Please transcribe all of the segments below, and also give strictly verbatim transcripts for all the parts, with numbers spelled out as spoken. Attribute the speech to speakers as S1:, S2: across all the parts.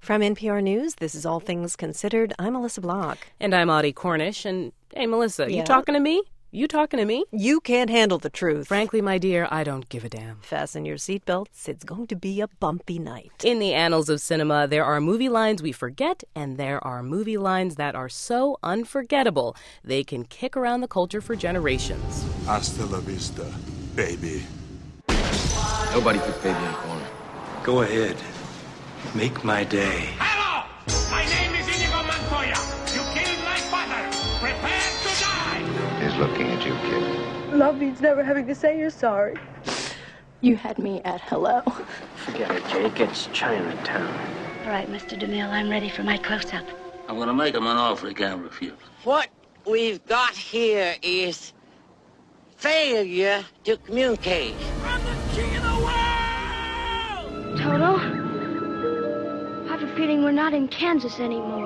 S1: From N P R News, this is All Things Considered. I'm Melissa Block.
S2: And I'm Audie Cornish. And, hey, Melissa,
S1: Yeah?
S2: you talking to me? You talking to me?
S1: You can't handle the truth.
S2: Frankly, my dear, I don't give a damn.
S1: Fasten your seatbelts. It's going to be a bumpy night.
S2: In the annals of cinema, there are movie lines we forget, and there are movie lines that are so unforgettable they can kick around the culture for generations.
S3: Hasta la vista, baby.
S4: Nobody puts baby in a corner.
S5: Go ahead. Make my day.
S6: Hello! My name is Inigo Montoya. You killed my father. Prepare to die!
S4: He's looking at you, kid.
S7: Love means never having to say you're sorry. You had me at hello.
S8: Forget it, Jake. It's Chinatown.
S9: All right, Mister DeMille, I'm ready for my close-up.
S10: I'm gonna make him an offer he can't refuse.
S11: What we've got here is failure to communicate.
S6: I'm the king of the world!
S9: Toto, I have a feeling we're not in Kansas anymore.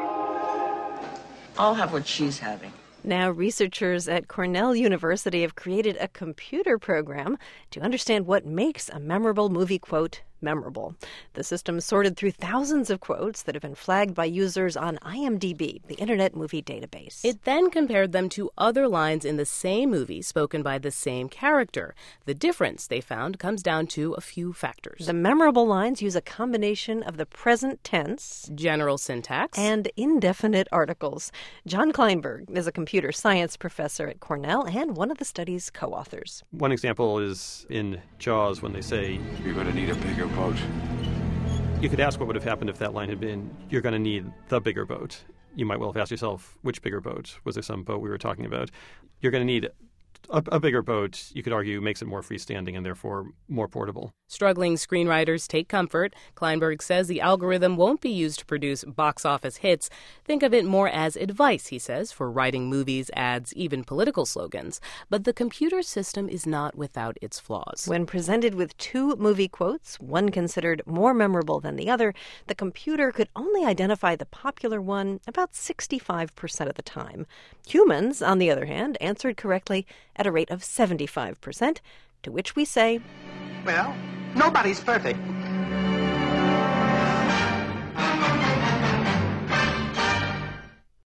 S11: I'll have what she's having.
S1: Now, researchers at Cornell University have created a computer program to understand what makes a memorable movie quote memorable. The system sorted through thousands of quotes that have been flagged by users on I M D B, the Internet Movie Database.
S2: It then compared them to other lines in the same movie spoken by the same character. The difference, they found, comes down to a few factors.
S1: The memorable lines use a combination of the present tense,
S2: general syntax,
S1: and indefinite articles. John Kleinberg is a computer science professor at Cornell and one of the study's co-authors.
S12: One example is in Jaws when they say,
S3: "You're gonna need a bigger boat."
S12: You could ask what would have happened if that line had been, "You're going to need the bigger boat." You might well have asked yourself, which bigger boat? Was there some boat we were talking about? You're going to need a, a bigger boat, you could argue, makes it more freestanding and therefore more portable.
S2: Struggling screenwriters take comfort. Kleinberg says the algorithm won't be used to produce box office hits. Think of it more as advice, he says, for writing movies, ads, even political slogans. But the computer system is not without its flaws.
S1: When presented with two movie quotes, one considered more memorable than the other, the computer could only identify the popular one about sixty-five percent of the time. Humans, on the other hand, answered correctly at a rate of seventy-five percent, to which we say,
S13: well, nobody's perfect.